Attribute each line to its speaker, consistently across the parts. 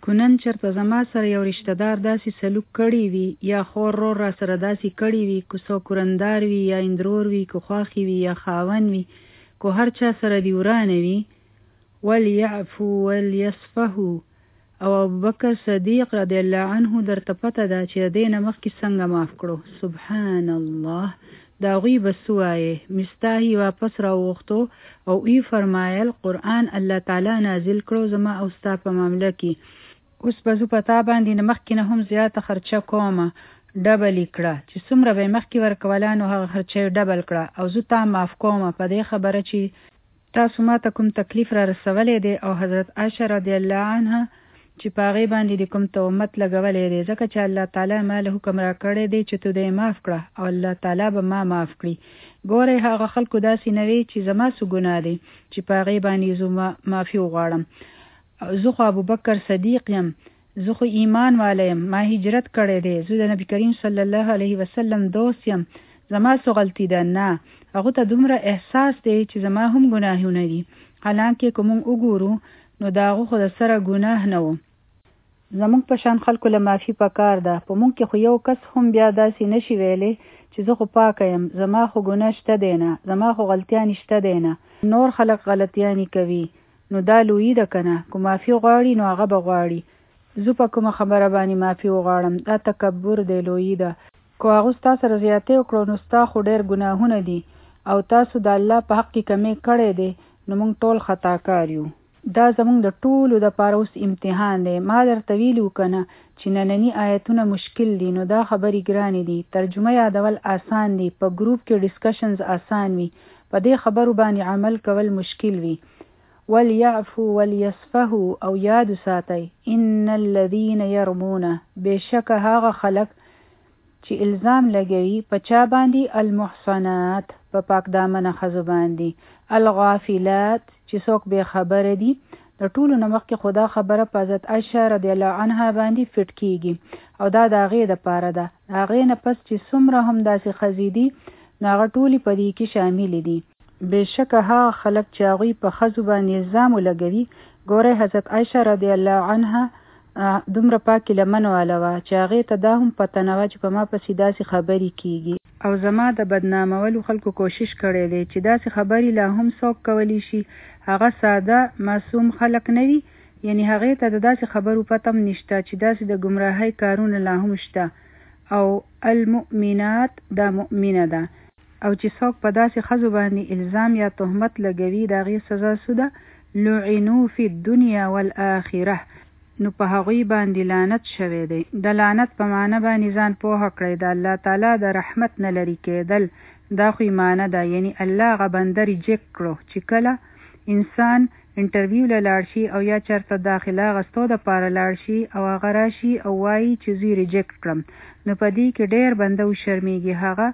Speaker 1: کنن چرته زما سره یو رشتہ دار داسې سلوک کړی وي یا خور رور را سره داسې کړی وي، که څوک کورندار وي یا اندرور وي، که خواخي وي یا خاون وي، که هر چا سره دی ورانه وي، وليعفو وليصفحو. او ابوبکر صدیق رضی الله عنه درته پته ده چې دې نه مخکې څنګه معاف کړو. سبحان الله. دا غوی بس وایه مستاهی واپس راوغختو او ای فرمایل قرآن الله تعالی نازل کړو زما او ستا په معامله کې. اوس به زه په تا باندې نه مخکې نه هم زیاته خرچه کومه، ډبل یې کړه چې څومره به یې مخکې ورکوله نو هغه خرچه یې ډبل کړه او زه تا معاف کومه په دې خبره چې تاسو ما ته کوم تکلیف را رسولی دی او حضرت عایشه رضی الله عنها چې په هغې باندې د کوم تهمت لګولی دی، ځکه چې الله تعالی ما له حکم را کړی دی چې ته دې معاف کړه او الله تعالی به ما معاف کړي. ګورئ هغه خلکو داسې نه وي چې زما څه ګناه دی چې په هغې باندې زه معافي وغواړم. زه خو ابوبکر صدیق یم، زه خو ایمان والا یم، ما هجرت کړی دی، زه د نبی کریم صلی الله علیه وسلم دوست یم، زما څه غلطي ده؟ نه، هغو ته دومره احساس دی چې زما هم ګناهونه دي، حالانکه که موږ وګورو نو د هغو خو د سره ګناه نه و. زموږ په شان خلکو له معافي پکار ده. په موږ کې خو یو کس هم بیا داسې نشي ویلی چې زه خو پاکه یم، زما خو ګناه شته دی نه، زما خو غلطیانې شته دی نه. نور خلک غلطیانې کوي نو دا لویي ده که نه؟ که معافي غواړي نو هغه به غواړي. زه په کومه خبره باندې معافي وغواړم؟ دا تکبر دی، لویي ده. که هغو ستا سره زیاتې وکړو نو ستا خو ډېر ګناهونه دي او تاسو د الله په حق کې کمی کړی دی نو موږ ټول خطاکار یو. دا زموږ د ټولو دپاره اوس امتحان دی. ما درته ویلي وو که نه چې ننني آیتونه مشکل دي، نو دا خبرې ګرانې دي. ترجمه یادول آسان دي، په ګروپ کې ډسکشنز آسان وي، په دې خبرو باندې عمل کول مشکل وي. وليعفو وليصفحو. او یاد ساتئ ان الذين يرمون، بشک هغه خلک چې الزام لګوي په چا باندې؟ المحصنات، په پاک دامنه ښځو باندې، الغافلات چې څوک بې خبره دي. د ټولو نه مخکې خو دا خبره په حضرت عایشه رضی الله عنها باندې فټ کیږي او دا د هغې دپاره ده. د هغې نه پس چې څومره هم داسې ښځې دي نو هغه ټولې په دې کې شاملې دي. بېشکه هغه خلک چې هغوی په ښځو باندې الزام ولګوي. ګورئ حضرت عایشه رضی الله عنها دومره پاکې لمن واله وه چې هغې ته دا هم پته نه وه چې په ما پسې داسې خبرې کیږي او زما د بدنامولو خلکو کوشش کړی دی چې داسې خبرې لا هم څوک کولی شي. هغه ساده معصوم خلک نه وي، یعنی هغې ته د داسې خبرو پته هم نشته چې داسې د ګمراهۍ کارونه لا هم شته. او المؤمنات دا مؤمنه ده. او چې څوک په داسې ښځو باندې الزام یا تهمت لګوي د هغې سزا څه ده؟ لعنو فی الدنیا والآخره، نو په هغوی باندې لعنت شوی دی. د لعنت په معنی باندې ځان پوهه کړئ. د الله تعالی د رحمت نه لرې کېدل، دا خو معنی ده، یعنی الله هغه بنده ریجیکټ کړو. چې کله انسان انټرویو له لاړ شي او یا چېرته داخله اخیستو دپاره لاړ شي او هغه راشي او وایي چې زه ریجیکټ کړم، نو په دې کې ډېر بنده وشرمېږي.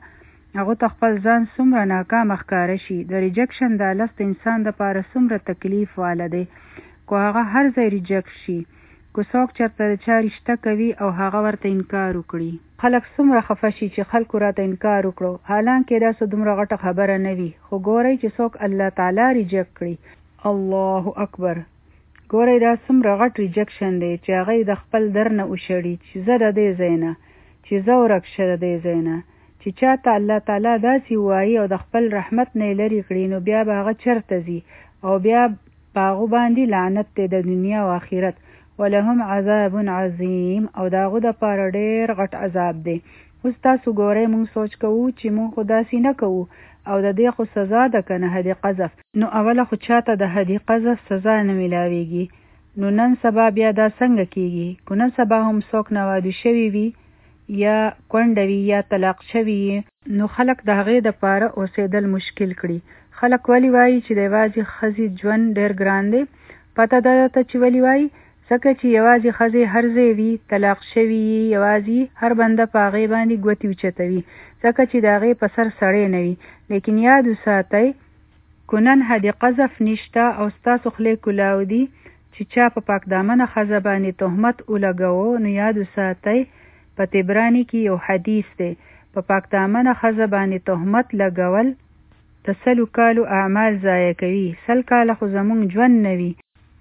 Speaker 1: هغه ته خپل ځان څومره ناکامه ښکاره شي. د ریجکشن دا لست انسان دپاره څومره تکلیف واله دی. که هغه هر ځای ریجکټ شي، که څوک چېرته د چا رشته کوي او هغه ورته انکار وکړي، خلک څومره خفه شي چې خلکو راته انکار وکړو، حالانکې دا څه دومره غټه خبره نه وي. خو ګورئ چې څوک الله تعالی ریجکټ کړي، الله اکبر، ګورئ دا څومره غټ ریجکشن دی چې هغه د خپل در نه وشړي چې زه د دې ځای نه، چې زه ورک شه د دې ځای نه. چې چاته الله تعالی داسې وایي او د خپل رحمت نه یې لرې کړي، نو بیا به هغه چېرته ځي او بیا په هغو باندې لعنت دی د دنیا او آخرت. ولهم عذاب عظیم، او د هغو دپاره ډېر غټ عذاب دی. اوس تاسو ګورئ موږ سوچ کوو چې موږ خو داسې نه کوو او د دې خو سزا ده که نه حد قذف. نو اوله خو چاته د حد قذف سزا نه میلاویږي، نو نن سبا بیا دا څنګه کیږي؟ که نن سبا هم څوک نواده شوي وي یا کونډه وي یا طلاق شوي، نو خلک د هغې دپاره اوسېدل مشکل کړي. خلک ولې وایي چې د یوازې ښځې ژوند ډېر ګران دی؟ پته ده درته چې ولې وایي؟ ځکه چې یوازې ښځې هر ځای وي، طلاق شوي یې یوازې هر بنده په هغې باندې ګوتې اوچتوي، ځکه چې د هغې په سر سړی نه وي. لیکن یاد وساتئ که نن حد قذف نشته او ستاسو خولې کلاو دي چې چا په پاک دامنه ښځه باندې تهمت ولګوو، نو یاد وساتئ په طبراني کې یو حدیث دی، په پاک دامنه ښځه باندې تهمت لګول د 100 کالو اعمال ضایع کوي. 100 کاله خو زموږ ژوند نه وي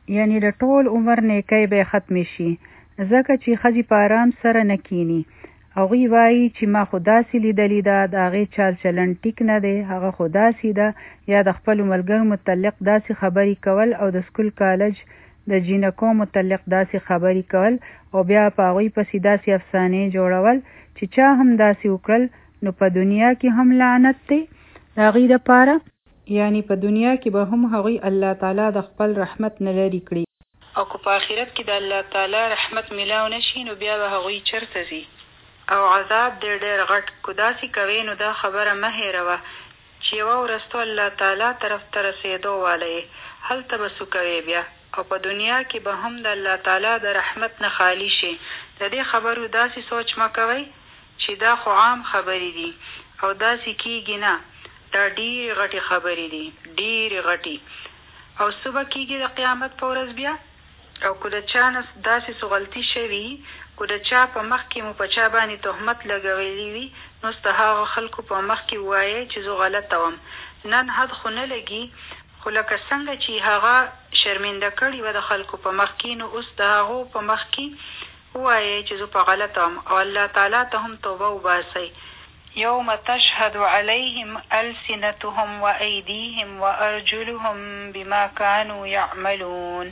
Speaker 1: یعنی د ټول عمر نیکی به ختم شي، ځکه چې ښځې په آرام سره نه کینی. هغوی وایي چې ما خو داسې لیدلې ده، د هغې چال چلن ټیک نه دی، هغه خو داسې ده، یا د خپلو ملګرو متعلق داسې خبرې کول او د سکول کالج د جینکو متعلق داسې خبرې کول او بیا په هغوی پسې داسې افسانې جوړول چې چا هم داسې وکړل نو په دنیا کې هم لعنت دی د هغوی دپاره. یعنی په دنیا کې به هم هغوی الله تعالی د خپل رحمت نه لرې کړي، او که په آخرت کې د الله تعالی رحمت میلاو نشي نو بیا به هغوی چرته ځي او عذاب ډېر غټ. که داسې کوې نو دا خبره مه هېروه چې یوه ورځ ته الله تعالی طرف ته رسېدو والا یې، هلته به څه کوې بیا، او په دنیا کې به هم د الله تعالی د رحمت نه خالی شي. د دې خبرو داسې سوچ مه کوئ چې دا خو عام خبرې دي او داسې کېږي نه، دا ډېرې غټې خبرې دي، ډېرې غټې. او څه به کېږي د قیامت په ورځ بیا؟ او که د چا نه داسې څه غلطي شوي، که د چا په مخ کې مو په چا باندې تهمت لګولی وي، نو د هغه خلکو په مخ کې ووایئ چې زه غلطه وم. نن حد خو نه لګي، خو لکه څنګه چې هغه شرمنده کړي وه د خلکو په مخ کې، نو اوس د هغو په مخ کې ووایئ چې زه په غلطه وم، او الله تعالی ته هم توبه وباسئ. یوم تشهد علیهم السنتهم وایدیهم وارجلهم بما كانوا یعملون،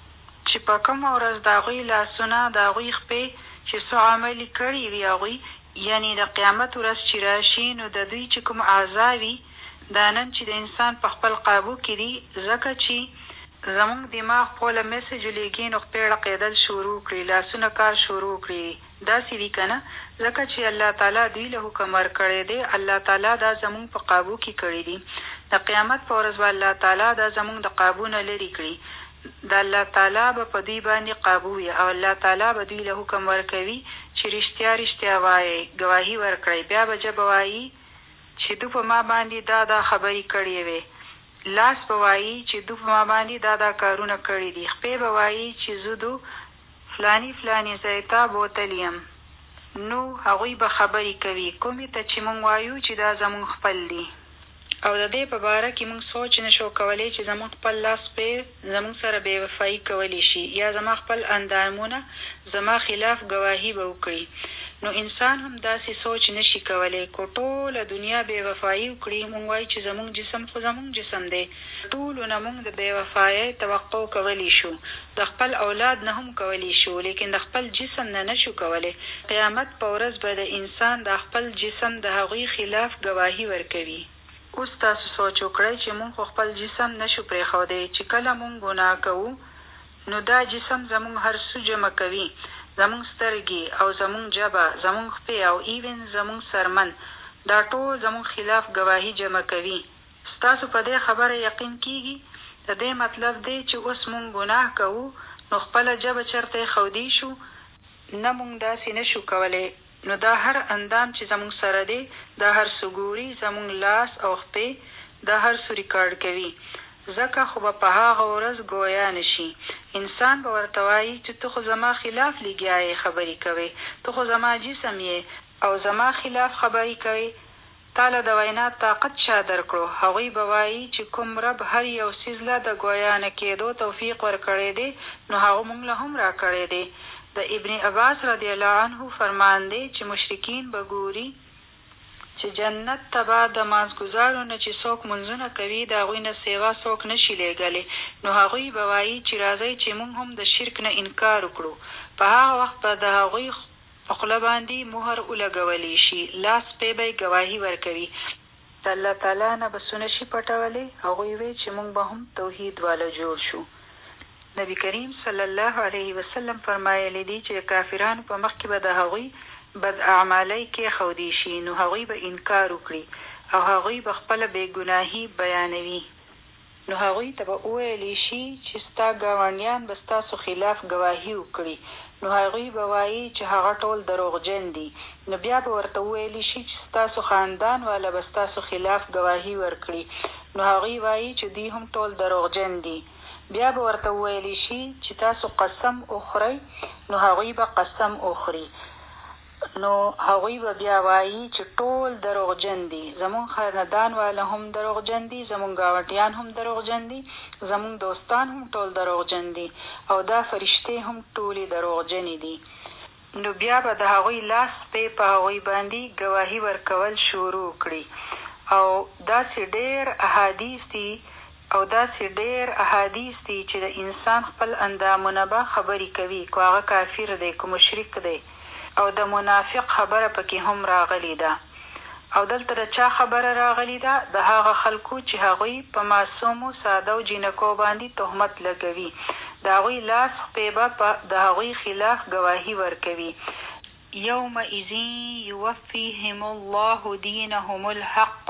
Speaker 1: چې په کومه ورځ د هغوی لاسونه، د هغوی خپې چې څه عملي کړي وي هغوی، یعنی د قیامت ورځ چې راشي نو د دوی چې کوم اعضا وي دا نن چې د انسان په خپل قابو کې دي، ځکه چې زمونږ دماغ خپله میسج لیږي نو خپې ړقېدل شروع کړي، لاسونه کار شروع کړي. داسې وي که نه؟ ځکه چې الله تعالی دوی له حکم ورکړی دی، الله تعالی دا زمونږ په قابو کې کړي دي. د قیامت په ورځ به الله تعالی دا زمونږ د قابو نه لرې کړي، د الله تعالی به په دوی باندې قابو وي، او الله تعالی به دوی له حکم ورکوي چې رښتیا رښتیا وایي، ګواهي ورکړئ. بیا به ژبه وایي چې دو په ما باندې دا خبرې کړې وې، لاس به وایي چې دو په ما باندې دا کارونه کړي دي، خپې به وایي چې زه دو فلانی ځای ته بوتلی یم. نو هغوی به خبرې کوي کومې ته چې مونږ وایو چې دا زمونږ خپل دي، او د دې په باره کې مونږ سوچ نشو کولی چې زمونږ خپل لاس پې زمونږ سره بې وفایي کولی شي، یا زما خپل اندامونه زما خلاف ګواهي به وکړي. نو انسان هم داسې سوچ نشي کولی. که ټوله دنیا بې وفایي وکړي، مونږ وایو چې زمونږ جسم خو زمونږ جسم دی، ټولو نه مونږ د بې وفایۍ توقع کولی شو، د خپل اولاد نه هم کولی شو، لیکن د خپل جسم نه نشو کولی. قیامت په ورځ به د انسان د خپل جسم د هغوی خلاف ګواهي ورکوي. اوس تاسو سوچ وکړئ چې مونږ خو خپل جسم نشو پرېښودی، چې کله مونږ ګناه کوو نو دا جسم زمونږ هر څه جمع کوي، زمونږ سترګې او زمونږ ژبه، زمونږ خپې او ایون زمونږ سرمن، دا ټول زمونږ خلاف ګواهي جمع کوي. ستاسو په دې خبره یقین کیږي؟ د دې مطلب دی چې اوس مونږ ګناه کوو نو خپله ژبه چېرته ښودی شو؟ نه، مونږ داسې نشو کولی. نو دا هر اندام چې زمونږ سره دی، دا هر څه ګوري، زمونږ لاس او خپې دا هر څه ریکارډ کوي، ځکه خو به په هغه ورځ ګویا نشي. انسان به ورته وایي چې ته خو زما خلاف لګیا یې خبرې کوې، ته خو زما جسم یې او زما خلاف خبرې کوې، تاله د وینا طاقت چا درکړو؟ هغوی به وایي چې کوم رب هر یو څیز له د ګویا نه کېدو توفیق ورکړی دی، نو هغه مونږ له هم راکړی دی. د ابن عباس رضی الله عنه فرمان دی چې مشرکین به ګوري چې جنت ته به د مازګزارو نه چې څوک منځونه کوي د هغوی نه سیوا څوک نشي لېږلی، نو هغوی به وایي چې راځئ چې مونږ هم د شرک نه انکار وکړو. په هغه وخت به د هغوی په خوله باندې مهر ولګولی شي، لاس پې به یې ګواهي ورکوي، د الله تعالی نه به څه نشي پټولی. هغوی وی چې مونږ به هم توحید والا جوړ شو. نبی کریم صلی الله علیه وسلم فرمایلی دی چې کافرانو په مخ کې به د هغوی بد اعمالی کې خودی شي، نو هغوی به انکار وکړي او هغوی به خپله بې ګناهي بیانوي. نو هغوی ته به وویلی شي چې ستا ګاونډیان به ستاسو خلاف ګواهي وکړي، نو هغوی به وایي چې هغه ټول دروغجن دي. نو بیا به ورته وویلی شي چې ستاسو خاندان والا به ستاسو خلاف ګواهي ورکړي، نو هغوی وایي چې دوی هم ټول دروغجن دي. بیا به ورته وویلی شي چې تاسو قسم وخورئ، نو هغوی به قسم وخوري. نو هغوی به بیا وایي چې ټول دروغجن دي، زمونږ خاندان والا هم دروغجن دي، زمونږ ګاونډیان هم دروغجن دي، زمونږ دوستان هم ټول دروغجن دي او دا فرشتې هم ټولې دروغجنې دي. نو بیا به د هغوی لاس په هغوی باندې ګواهي ورکول شروع کړي. او داسې ډېر احادیث دي چې د انسان خپل اندامونه به خبرې کوي، که هغه کافر دی که مشرک دی. او د منافق خبره پکې هم راغلی ده. او دلته د چا خبره راغلی ده؟ د هغه خلکو چې هغوی په معصومو ساده او جینکو باندې تهمت لګوي. د هغوی لاس خپې به د هغوی خلاف ګواهي ورکوي. یومئذ یوفیهم الله دینهم الحق.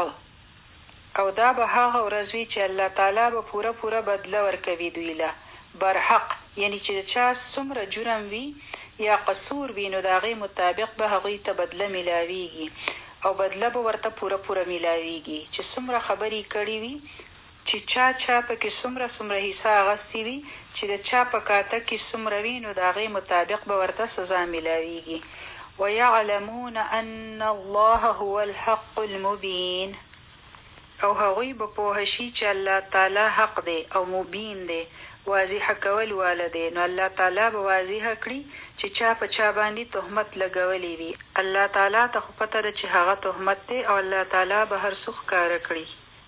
Speaker 1: او دا به هغه ورځ وي چې الله تعالی به پوره بدله ورکوي دوی له برحق، یعنی چې چا څومره جرم وي یا قصور وي نو د هغې مطابق به هغوی ته بدله میلاویږي او بدله به ورته پوره میلاویږي. چې څومره خبرې کړي وي، چې چا پکې څومره حصه اخیستې وي، چې د چا په کاته کې څومره وي نو د هغې مطابق به ورته سزا میلاویږي. ویعلمون ان الله هو الحق المبین. او هغوی به پوه شي چې الله تعالی حق دی او مبین دی، واضح کول والا دی. نو الله تعالی به واضح کړي چې چا په چا باندې تهمت لګولی وي. الله تعالی ته خو پته ده چې هغه تهمت دی او الله تعالی به هر څه ښکاره کړي.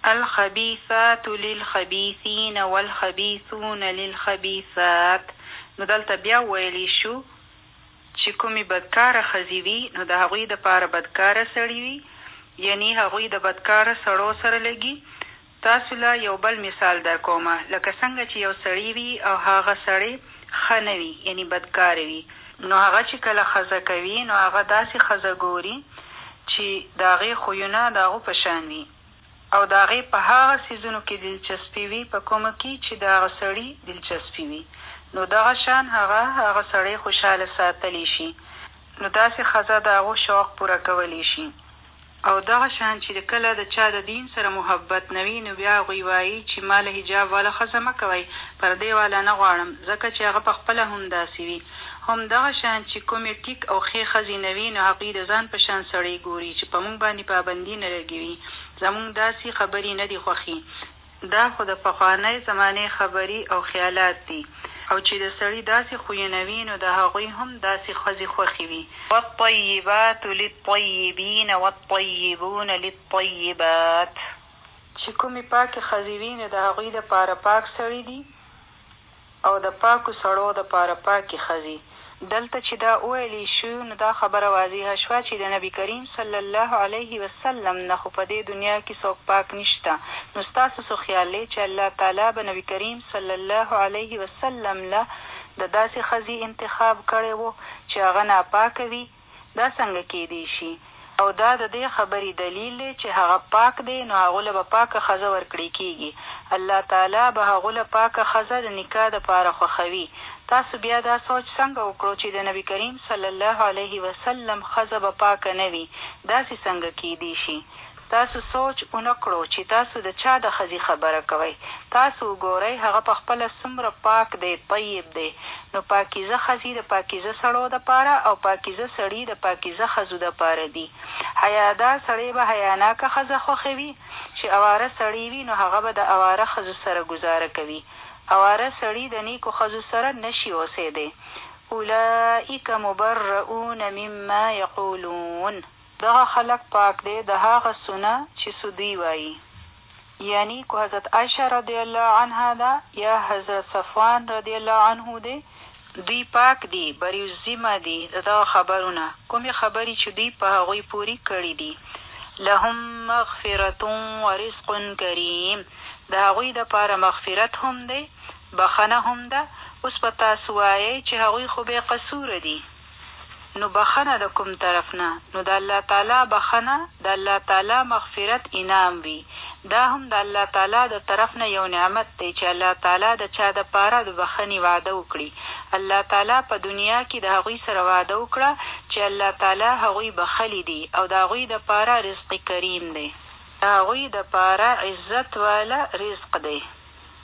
Speaker 1: الخبیثات للخبیثین والخبیثون للخبیثات. نو دلته بیا ویلی شو چې کومې بدکاره ښځې وي نو د هغوی دپاره بدکاره سړي وي، یعنی هغوی د بدکاره سړو سره لګي. تاسو له یو بل مثال در کومه، لکه څنګه چې یو سړی وي او هغه سړی ښه نه وي، یعنی بدکاره وي، نو هغه چې کله ښځه کوي نو هغه داسې ښځه ګوري چې د هغې خویونه د هغو په شان وي او د هغې په هغه څیزونو کې دلچسپي وي په کومه کې چې د هغه سړي دلچسپي وي، نو دغه شان هغه سړی خوشحاله ساتلی شي. نو داسې ښځه د هغو شوق پوره کولی شي. او دغه شان چې کله د چا د دین سره محبت نه وي نو بیا هغوی وایي چې ما له حجاب والا ښځه مه کوئ، پردې والا نه غواړم، ځکه چې هغه په خپله هم داسې وي. هم دغه شان چې کومې ټیک او ښې ښځې نه وي نو هغوی د ځان په شان سړی ګوري چې په موږ باندې پابندي نه لګوي، زموږ داسې خبرې نه دي خوښي. دا خو د پخوانۍ زمانې خبرې او خیالات دي. او چې د سړي داسې خویونه وي نو د هغوی هم داسې ښځې خوښې وي. والطیبات للطیبین والطیبون للطیبات. چې کومې پاکې ښځې وي نو د هغوی دپاره پاک سړي دي او د پاکو سړو دپاره پاکې ښځې. دلته چې دا وویلی شو نو دا خبره واضحه شوه چې د نبي کریم صلی الله علیه وسلم نه خو په دې دنیا کې څوک پاک نشته. نو ستاسو څه خیال دی چې الله تعالی به نبي کریم صلی الله علیه وسلم له د داسې ښځې انتخاب کړی و چې هغه ناپاکه وي؟ دا څنګه کیدی شي؟ او دا د دې خبرې دلیل دی چې هغه پاک دی نو هغو له به پاکه ښځه ورکړی کېږي. الله تعالی به هغو له پاکه ښځه د نکاح دپاره خوښوي. تاسو بیا دا سوچ څنګه وکړو چې د نبي کریم صلی الله علیه وسلم ښځه به پاکه نه وي؟ داسې څنګه کیدی شي؟ تاسو سوچ ونه کړو چې تاسو د چا د ښځې خبره کوئ. تاسو وګورئ هغه په خپله څومره پاک دی، طیب دی. نو پاکیزه ښځې د پاکیزه سړو دپاره او پاکیزه سړي د پاکیزه ښځو دپاره دي. حیادار سړی به حیاناکه ښځه خوښوي، چې اواره سړی وي نو هغه به د اواره ښځو سره ګزاره کوي. اواره سړي د نیکو ښځو سره نشي اوسېدی. اولئک مبرؤون مما یقولون. دغه خلق پاک دی د هغه څونه چې دوی وایي. یعنی که حضرت عایشه رضی الله عنها ده یا حضرت صفوان رضی الله عنه دی، دوی پاک دي، بریوزیمه دي د دغه خبرونه، کومې خبرې چې دوی په هغوی پوری کړي دي. لهم مغفرة ورزق کریم. د هغوی دپاره مغفرت هم دی، بخنه هم ده. اوس په تاسو وایئ چې هغوی خو بې قصوره دي، نو بخنه د کوم طرف نه؟ نو د الله تعالی بخنه، د الله تعالی مغفرت انعام وي. دا هم د الله تعالی د طرف نه یو نعمت دی چې الله تعالی د چا دپاره د بخنې وعده وکړي. الله تعالی په دنیا کې د هغوی سره وعده وکړه چې الله تعالی هغوی بخلی دي او د هغوی دپاره رزق کریم دی، د هغوی دپاره عزت والا رزق دی.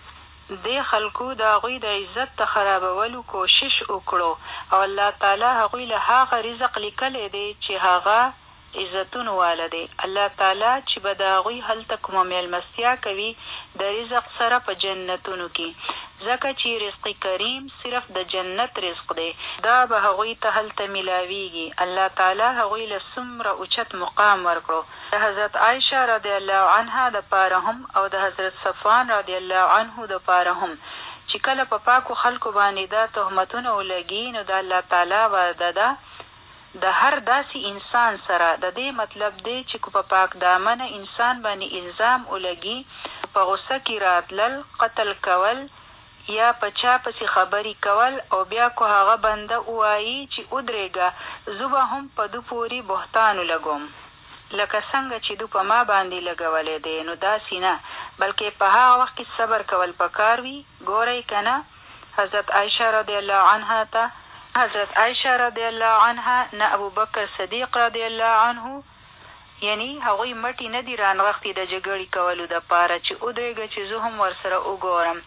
Speaker 1: دې خلکو د هغوی د عزت د خرابولو کوشش وکړو او الله تعالی هغوی له هغه رزق لیکلی دی چې هغه عزتونو والا دی. الله تعالی چې به د هغوی هلته کومه میلمستیا کوي د رزق سره په جنتونو کې، ځکه چې رزق کریم صرف د جنت رزق دی، دا به هغوی ته هلته ملاویږي. الله تعالی هغوی له څومره اوچت مقام ورکړو. د حضرت عایشه رضی الله عنها د پاره هم او د حضرت صفوان رضی الله عنه د پاره هم چې کله په پاکو خلکو باندې دا تهمتونه ولګي، نو د الله تعالی وعده ده د هر داسې انسان سره. د دې مطلب دی چې په پاک دامنه انسان باندې الزام ولګي، په غصه کې راتلل، قتل کول یا په چا پسې خبرې کول او بیا کو هغه بنده ووایي چې ودرېږه زه به هم په دو پورې بهتان ولګوم لکه څنګه چې دو په ما باندې لګولی دی. نو داسې نه، بلکې په هغه وخت کې صبر کول پکار وي. ګورئ که نه حضرت عایشه رضی الله عنها ته حضرت عایشه رضی الله عنها نه ابوبکر صدیق رضی الله عنه یعنی هغوی مټې نه دي رانغښتي د جګړې کولو دپاره چې ودرېږه چې زه هم ورسره وګورم.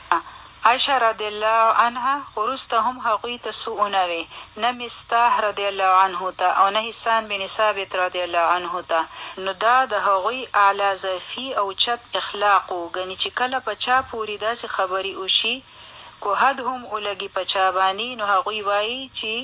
Speaker 1: عایشه رضی الله عنها وروسته هم هغوی ته څه ونه وی، نه مستاح رضی الله عنه ته او نه حسان بن ثابت رضی الله عنه ته. نو دا د هغوی اعلی ظرفي او چت اخلاق و. ګنې چې کله په چا پورې داسې خبرې وشي کو حد هم ولګي په چا باندې، نو هغوی وایي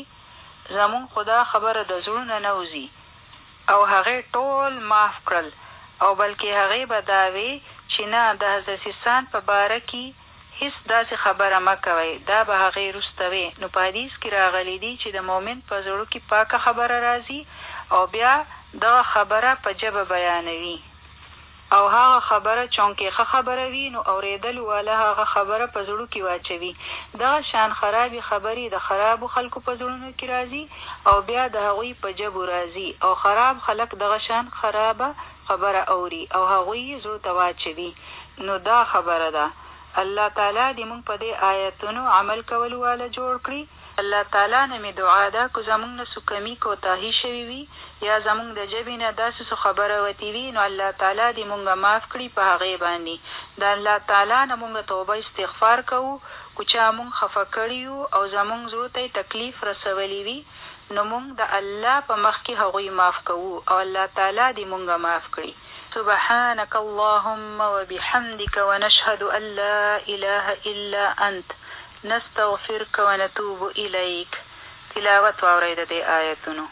Speaker 1: چې زمون خدا خبره د زړونه نه وځي او هغې ټول معاف کړل، او بلکې هغې به دا وی چې نه د حضرت حسان په باره کې هیڅ داسې خبره مه کوئ، دا به هغې وروسته وی. نو په حدیث کې راغلی دي چې د مؤمن په زړه کې پاکه خبره راځي او بیا دغه خبره په ژبه بیانوي، او هغه خبره چونکې ښه خبره وي نو اورېدلو والا هغه خبره په زړو کې واچوي. دغه شان خرابې خبرې د خرابو خلکو په زړونو کې راځي او بیا د هغوی په ژبو راځي، او خراب خلک دغه شان خرابه خبره اوري او هغوی یې زړو ته واچوي. نو دا خبره ده. الله تعالی دې موږ په دې آیتونو عمل کولو والا جوړ کړي. الله تعالی نه مې دعا ده که زمونږ نه څه کمي کوتاهي شوي وي یا زمونږ د ژبې نه داسې څه خبره وتې وي، نو الله تعالی دې موږ معاف کړي په هغې باندې. د الله تعالی نه موږ توبه استغفار کوو که چا موږ خفه کړي یو او زمونږ زړو ته تکلیف رسولی وي، نو موږ د الله په مخ کې هغوی معاف کوو او الله تعالی دې موږ معاف کړي. سبحانك اللهم وبحمدك ونشهد أن لا إله إلا أنت نستغفرك ونتوب إليك. تلاوة وعريدة دي آياتنا.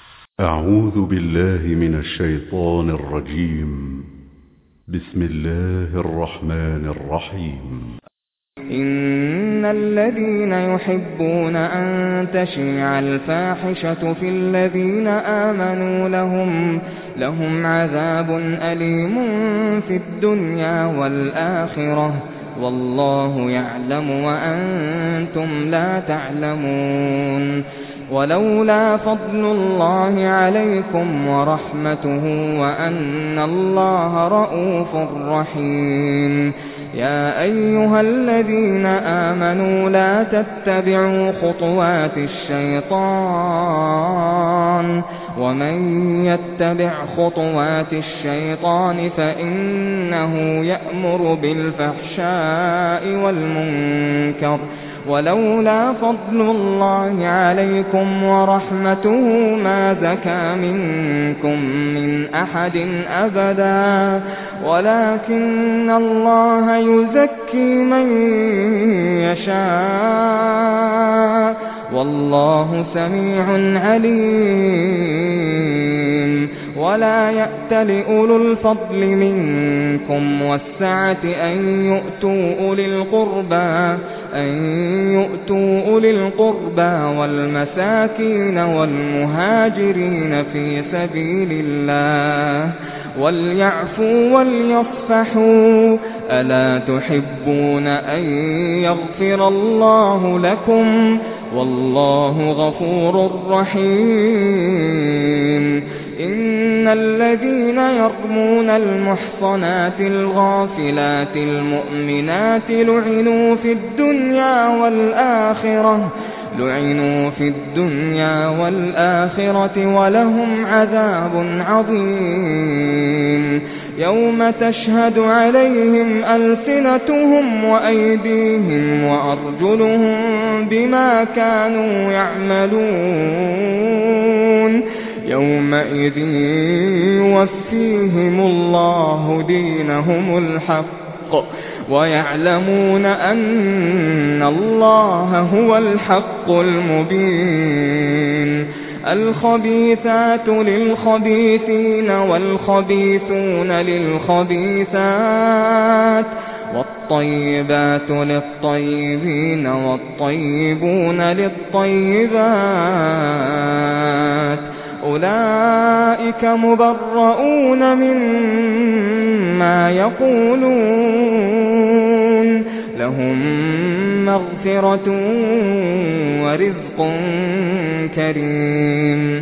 Speaker 2: أعوذ بالله من الشيطان الرجيم. بسم الله الرحمن الرحيم.
Speaker 3: إن الذين يحبون أن تشيع الفاحشة في الذين آمنوا لهم عذاب أليم في الدنيا والآخرة والله يعلم وأنتم لا تعلمون. ولولا فضل الله عليكم ورحمته وأن الله رؤوف رحيم. يا أيها الذين آمنوا لا تتبعوا خطوات الشيطان ومن يتبع خطوات الشيطان فإنه يأمر بالفحشاء والمنكر. ولولا فضل الله عليكم ورحمته ما زكى منكم من أحد أبدا ولكن الله يزكي من يشاء والله سميع عليم. ولا يأتل أولو الفضل منكم والسعة أن يؤتوا أولي القربى والمساكين والمهاجرين في سبيل الله وليعفوا وليصفحوا ألا تحبون أن يغفر الله لكم والله غفور رحيم. إن الذين يرمون المحصنات الغافلات المؤمنات لعنوا في الدنيا والآخرة لعنوا في الدنيا والآخرة ولهم عذاب عظيم يوم تشهد عليهم ألسنتهم وأيديهم وأرجلهم بما كانوا يعملون يومئذ يوفيهم الله دينهم الحق ويعلمون أن الله هو الحق المبين الخبيثات للخبيثين والخبيثون للخبيثات والطيبات للطيبين والطيبون للطيبات أولئك مبرؤون مما يقولون لهم مغفرة ورزق كريم